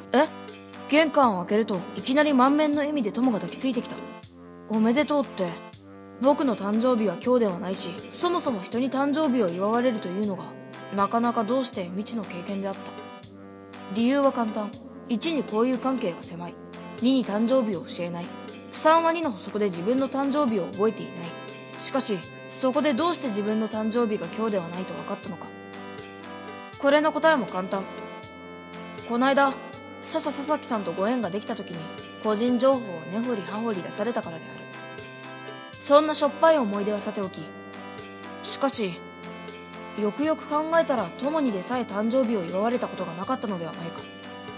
え？玄関を開けるといきなり満面の笑みで友が抱きついてきた。おめでとうって。僕の誕生日は今日ではないし、そもそも人に誕生日を祝われるというのがなかなかどうして未知の経験であった。理由は簡単。1に交友関係が狭い。2に誕生日を教えない。3は2の補足で自分の誕生日を覚えていない。しかしそこでどうして自分の誕生日が今日ではないと分かったのか。これの答えも簡単。こないだ佐々木さんとご縁ができた時に個人情報を根掘り葉掘り出されたからである。そんなしょっぱい思い出はさておき、しかしよくよく考えたら友にでさえ誕生日を祝われたことがなかったのではないか。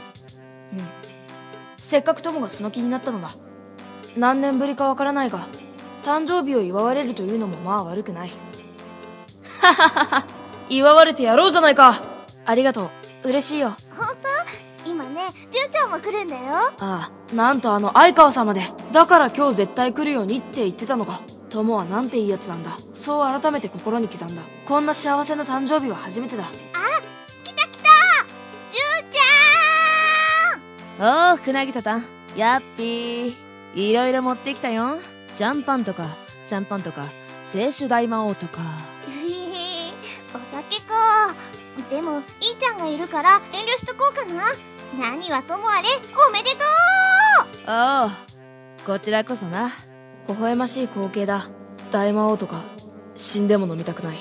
せっかく友がその気になったのだ。何年ぶりかわからないが誕生日を祝われるというのもまあ悪くない。はははは、祝われてやろうじゃないか。ありがとう、嬉しいよ。 本当？今ね、純ちゃんも来るんだよ。 ああ、なんと相川さんまで。だから今日絶対来るようにって言ってたのか。友はなんていいやつなんだ。そう改めて心に刻んだ。こんな幸せな誕生日は初めてだ。 あ、来た純ちゃん。 おう、くなぎたたん、やっぴー。いろいろ持ってきたよ。シャンパンとか清酒大魔王とか。 お酒か。でもいいちゃんがいるから遠慮しとこうかな。何はともあれおめでとう。 おう、こちらこそな。 微笑ましい光景だ。大魔王とか死んでも飲みたくない。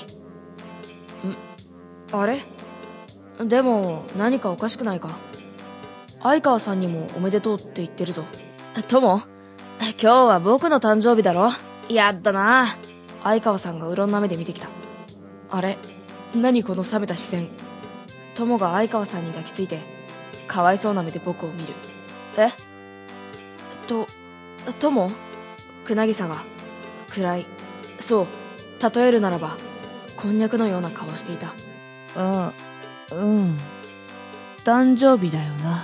あれ？でも何かおかしくないか。相川さんにもおめでとうって言ってるぞ。友、今日は僕の誕生日だろ。やったな。相川さんがうろんな目で見てきた。あれ、何この冷めた視線。友が相川さんに抱きついてかわいそうな目で僕を見る。友？渚が暗い。そう、例えるならばこんにゃくのような顔をしていた。 誕生日だよな。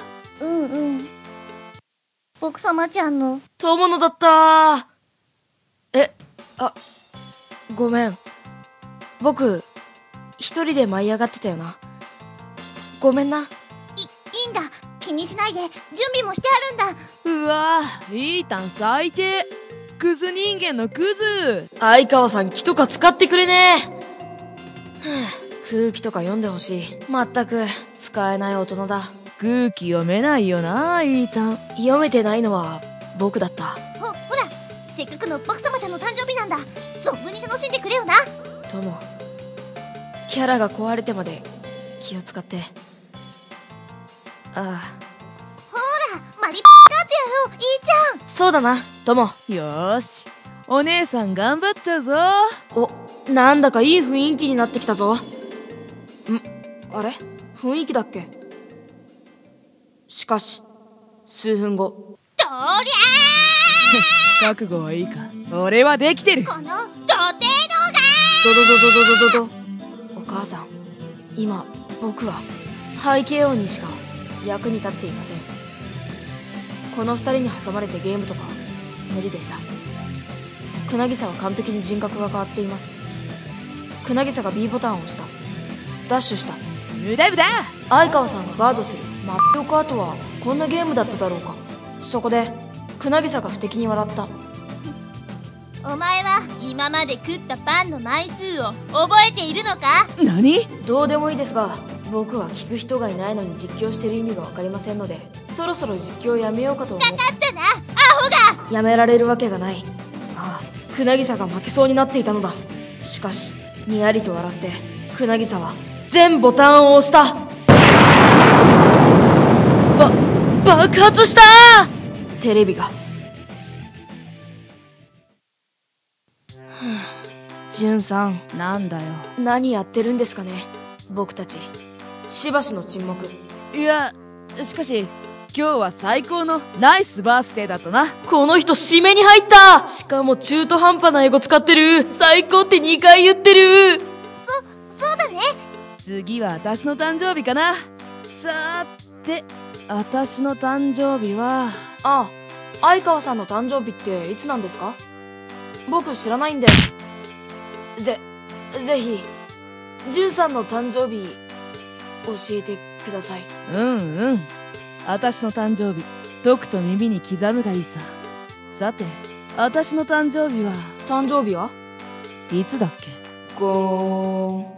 僕様ちゃんの友のだったー。ごめん。僕一人で舞い上がってたよな。ごめんな。 いいんだ、気にしないで。準備もしてあるんだ。 うわぁ、いいたん最低。クズ人間のクズ。 相川さん気とか使ってくれねえ。空気とか読んでほしい。まったく使えない大人だ。 空気読めないよな、いいたん。 読めてないのは僕だった。 ほら、せっかくの僕様ちゃんの誕生日なんだ。存分に楽しんでくれよな。 友、キャラが壊れてまで気を使って。ああ、 ほら、マリってやろう、いいちゃん。 そうだな、友。 よーし、お姉さん頑張っちゃうぞ。 お、なんだかいい雰囲気になってきたぞ。あれ？雰囲気だっけ？しかし数分後。 どりゃー覚悟はいいか、俺はできてる。 この土手のがド。お母さん、今僕は背景音にしか役に立っていません。この二人に挟まれてゲームとか無理でした。渚は完璧に人格が変わっています。渚が B ボタンを押した。ダッシュした。 無駄相川さんがガードするマッピオカートはこんなゲームだっただろうか。そこで渚が不敵に笑った。 お前は今まで食ったパンの枚数を覚えているのか？ 何？ どうでもいいですが、僕は聞く人がいないのに実況してる意味が分かりませんので、そろそろ実況をやめようかと思う。 かかったな、アホが。 やめられるわけがない。ああ、渚が負けそうになっていたのだ。しかしにやりと笑って渚は全ボタンを押した。爆発したー。テレビが。ジュンさん、 なんだよ。 何やってるんですかね、僕たち。しばしの沈黙。 いや、しかし今日は最高のナイスバースデーだったな。 この人締めに入った。しかも中途半端な英語使ってる。最高って2回言ってる。 そうだね。 次は私の誕生日かな。さーて、私の誕生日は。 あ、相川さんの誕生日っていつなんですか？僕知らないんで。ぜひジュンさんの誕生日教えてください。 私の誕生日とくと耳に刻むがいいさ。さて、私の誕生日は誕生日はいつだっけ？ ゴーン。